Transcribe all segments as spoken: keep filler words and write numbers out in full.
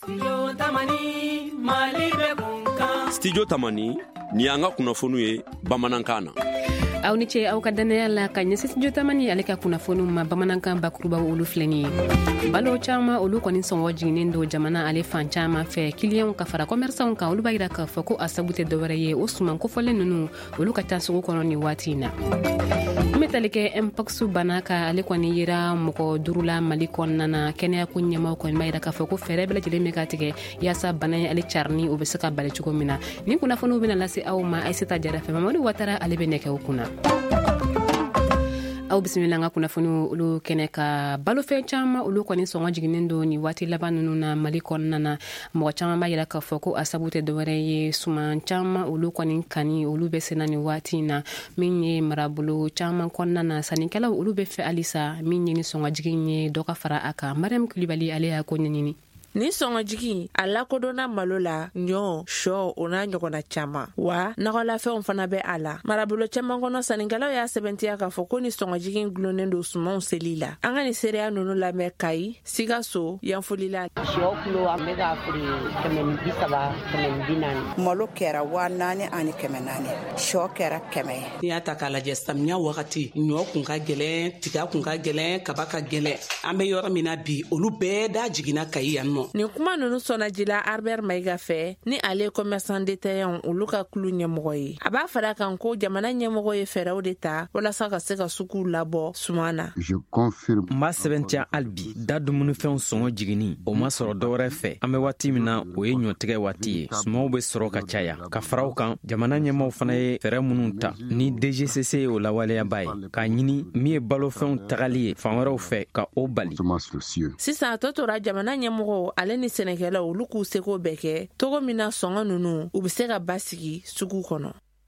Studio Tamani ni anga kunafonu ye Bamanankan na. Aw ni ce aw ka danaya la ka ɲɛsin Studio Tamani ale ka kunnafoniw ma Bamanankan bakuruba olu filɛ nin ye. Balo caman olu kɔni sɔngɔ jiginnen do jamana ale fan caman fɛ clients ka fara commerçants kan olu b'a yira k'a fɔ ko a sabu tɛ dɔwɛrɛ ye o suman kofɔlen ninnu olu ka taa sugu kɔnɔ ni waati in na. Metalike Mpox bana ka ale kɔni yira mɔgɔ duuru la Mali kɔnɔna na kɛnɛya ko ɲɛmaaw kɔni b'a yira k'a fɔ ko fɛɛrɛ bɛɛ lajɛlen bɛ ka tigɛ yaasa bana in ale carini o bɛ se ka bali cogo min na. Ni kunnafoniw bɛna lase aw ma Aïssata Jara fɛ Mamadu Watara ale bɛ nɛgɛw kunna. Aw bisimila nga kunnafoniw olu kɛnɛ ka balofɛn caman olu kɔni sɔngɔ jiginnen do ni waati laban ninnu na Mali kɔnɔna na mɔgɔ caman b'a yira k'a fɔ ko a sabu tɛ dɔwɛrɛ ye suman caman olu kɔni kani olu bɛ senna ni waati in na min ye marabolo caman kɔnɔna na sannikɛlaw olu bɛ fɛ halisa min ye ni sɔngɔ jigin ye dɔ ka fara a kan. Mariam Kulibali ale y'a ko ɲɛɲini. Ni sɔngɔjigi a lakodɔnna malo la ɲɔ sɔ o n'a ɲɔgɔnna caman wa nɔgɔlafɛnw fana bɛ a la. Marabolo caman kɔnɔ sannikɛlaw y'a sɛbɛntiya k'a fɔ ko ni sɔngɔjigi gulonnen don sumanw seli la. An ka ni seereya ninnu lamɛn Kayi Sikaso Yanfoli la. Sɔ kilo an bɛ k'a feere kɛmɛ ni bi saba kɛmɛ ni bi naani. Malo kɛra waa naani ani kɛmɛ naani. Sɔ kɛra kɛmɛ ye. N'i y'a ta k'a lajɛ samiya wagati ɲɔ kun ka gɛlɛn tiga kun ka gɛlɛn kaba ka gɛlɛn an bɛ yɔrɔ min na bi olu bɛɛ da jiginna Kayi yan nɔ. Ni kuma ninnu sɔnnajila Albert Maïga fɛ ni ale commerçant détaillant olu ka kulu ɲɛmɔgɔ ye. A b'a fara kan ko jamana ɲɛmɔgɔ ye fɛɛrɛw de ta walasa ka se ka suguw labɔ suman na. n b'a sɛbɛntiya hali bi da dumunifɛnw sɔngɔ jiginni o ma sɔrɔ dɔwɛrɛ fɛ an bɛ waati min na o ye ɲɔtigɛ waati ye sumaw bɛ sɔrɔ ka caya ka faraw kan jamana ɲɛmɔgɔw fana ye fɛɛrɛ minnu ta ni D G C C o lawaleyaba ye k'a ɲini min ye balofɛnw tagali ye fan wɛrɛw fɛ ka o bali. Sisan a tɔ tora jamana ɲɛmɔgɔw ale ni sɛnɛkɛlaw olu k'u seko bɛɛ kɛ togo min na sɔngɔ ninnu u bɛ se ka basigi sugu kɔnɔ.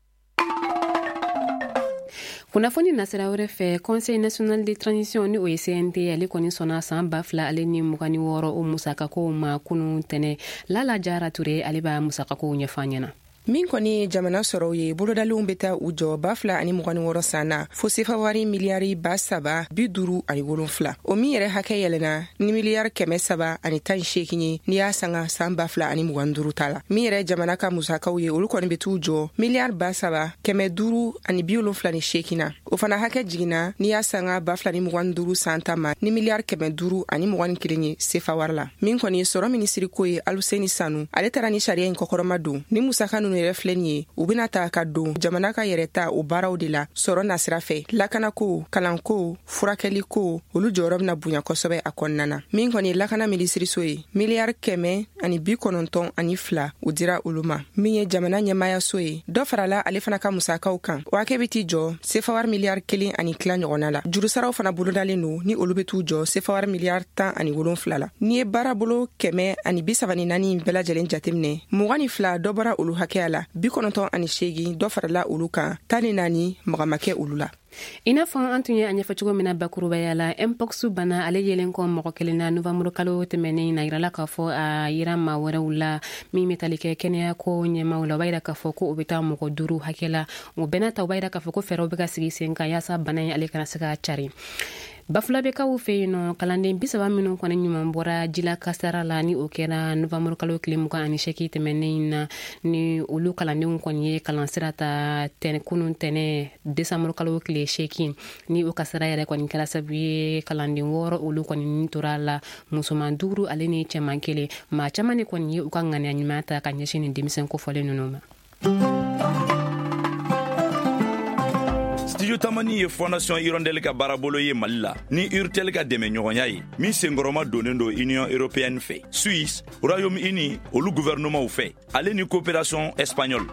Kunnafoni nasira wɛrɛ fɛ Conseil national de transition ni o ye C N T ale kɔni sɔnna san ba fila ale ni mugan ni wɔɔrɔ o musakakow ma kunun tɛnɛ. Lala Jara Ture ale b'a musakakow ɲɛfɔ ɲɛna. Min kɔni ye jamana sɔrɔ ye bolodalenw bɛ taa u jɔ ba fila ani mugan ni wɔɔrɔ san na fo sefa wari miliyari ba saba bi duuru ani wolonfila. O min yɛrɛ hakɛ yɛlɛna ni miliyari kɛmɛ saba ani tan seegin ye n'i y'a sanga san ba fila ani mugan duuru ta la. Min yɛrɛ jamana ka musakaw ye olu kɔni bɛ t'u jɔ miliyari ba saba kɛmɛ duuru ani bi wolonfila ni seegin na. O fana hakɛ jiginna n'i y'a sanga ba fila ni mugan duuru san ta ma ni miliyari kɛmɛ duuru ani mugan ni kelen ye sefa wari la. Min kɔni ye sɔrɔ minisiri ko ye Aluseni Sanu ale taara ni sariya in kɔkɔrɔma don ni musaka ninnu yɛrɛ filɛ nin ye u bɛna ta ka don jamana ka yɛrɛ ta o baaraw de la sɔrɔ nasira fɛ lakanako kalanko furakɛliko olu jɔyɔrɔ bɛna bonya kosɛbɛ a kɔnɔna na. Min kɔni ye lakana minisiriso ye miliyari kɛmɛ ani bi kɔnɔntɔn ani fila u dira olu ma. Min ye jamana ɲɛmaayaso ye dɔ farala ale fana ka musakaw kan o hakɛ bɛ t'i jɔ sefawari miliyari kelen ani tila ɲɔgɔnna la. Jurusaraw fana bolodalen don ni olu bɛ t'u jɔ sefawari miliyari tan ani wolonfila la. N'i ye baarabolo kɛmɛ ani bi saba ni naani bɛɛ lajɛlen jateminɛ mugan ni fila dɔ bɔra olu hakɛya la bi kɔnɔntɔn ani seegin dɔ farala olu kan tan ni naani magamakɛ olu la. I n'a fɔ an tun ye a ɲɛfɔ cogo min na bakurubaya la Mpox bana ale yelen kɔ mɔgɔ kelen na Novembre kalo tɛmɛnen na yirala k'a fɔ a yira maa wɛrɛw la min bɛ tali kɛ kɛnɛya ko ɲɛmaaw la o b'a yira k'a fɔ ko o bɛ taa mɔgɔ duuru hakɛ la o bɛɛ n'a ta o b'a yira k'a fɔ ko fɛɛrɛw bɛ ka sigi sen kan yaasa bana in ale kana se ka cari. Bafulabekaw fɛ yen nɔ kalanden bi saba minnu kɔni ɲuman bɔra jila kasara la ni o kɛra Novembre kalo tile mugan ani seegin tɛmɛnen na ni olu kalandenw kɔni ye kalansira ta tɛnɛ kunun tɛnɛ Décembre kalo tile seegin ni o kasara yɛrɛ kɔni kɛra sababu ye kalanden wɔɔrɔ olu kɔni tora la musoman duuru ale ni cɛman kelen maa caman de kɔni ye u ka ŋaniya ɲuman ta ka ɲɛsin ni denmisɛn kofɔlen ninnu ma. Studio Tamani ye Fondation Hirondelle ka baarabolo ye Mali la ni Urtel ka dɛmɛ ɲɔgɔnya ye min senkɔrɔma donnen do Union Européenne fɛ Suisse Royaume-Uni olu gouvernement fɛ ale ni coopération espagnole.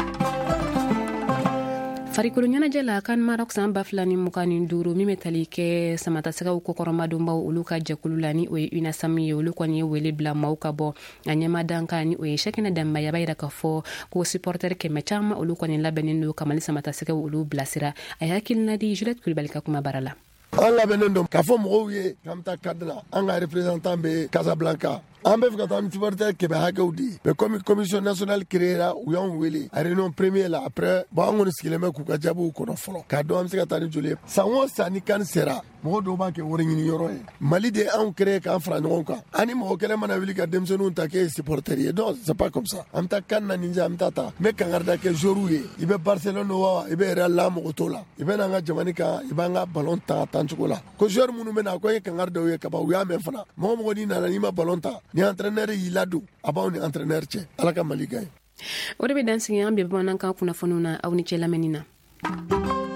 Farikolo ɲɛnajɛ la kan Maroc san ba fila ni mugan ni duuru min bɛ tali kɛ samatasɛgɛw kokɔrɔmadonbaw olu ka jɛkulu la ni o ye UNASAM ye olu kɔni ye wele bila maaw ka bɔ a ɲɛmadan kan ni o ye Cheikhna Dembaya b'a yira k'a fɔ ko supporter kɛmɛ caman olu kɔni labɛnnen don ka Mali samatasɛgɛw olu bilasira a ye hakilina di Juliette Kulibali ka kuma bara la. An labɛnnen don k'a fɔ mɔgɔw ye k'an bɛ taa cadre la an ka représentant bɛ Casablanca an bɛ fɛ ka taa ni supporter kɛmɛ hakɛw di mais comme commission nationale créera u y'anw wele a réunion premier la après bon an kɔni sigilen bɛ k'u ka jaabiw kɔnɔ fɔlɔ k'a dɔn an bɛ se ka taa ni joli ye san o san ni kan sera mɔgɔ dɔw b'a kɛ wari ɲini yɔrɔ ye mali de anw créé k'an fara ɲɔgɔn kan ani mɔgɔ kɛlɛ mana wuli ka denmisɛnninw ta k'e ye supporter ye non c'est pas comme ça an bɛ taa kan na nin an bɛ taa ta n bɛ kangarida kɛ joueur ye i bɛ Barcelone wa i bɛ Real la mɔgɔ t'o la i bɛ n'an ka jamana kan i b'an ka ballon ta tan cogo la ko joueur minnu bɛ na ko ye kangarida ye kaba u y'a mɛn fana mɔgɔ mɔgɔ n'i nana n'i ma ballon ta ni entraîneur y'i ladon a b'aw ni entraîneur cɛ ala ka mali gagne o de bɛ dansigi an bɛ bamanankan kunnafoniw na aw ni cɛ lamɛnni na